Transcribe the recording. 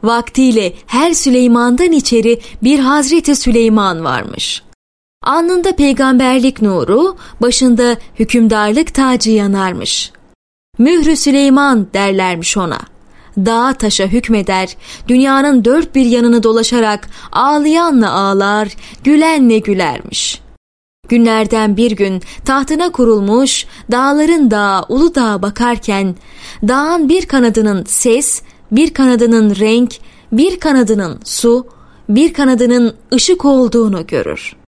Vaktiyle her Süleyman'dan içeri bir Hazreti Süleyman varmış. Alnında peygamberlik nuru, başında hükümdarlık tacı yanarmış. Mührü Süleyman derlermiş ona. Dağa taşa hükmeder, dünyanın dört bir yanını dolaşarak ağlayanla ağlar, gülenle gülermiş. Günlerden bir gün tahtına kurulmuş, dağların dağı Uludağ'a bakarken, dağın bir kanadının ses, bir kanadının renk, bir kanadının su, bir kanadının ışık olduğunu görür.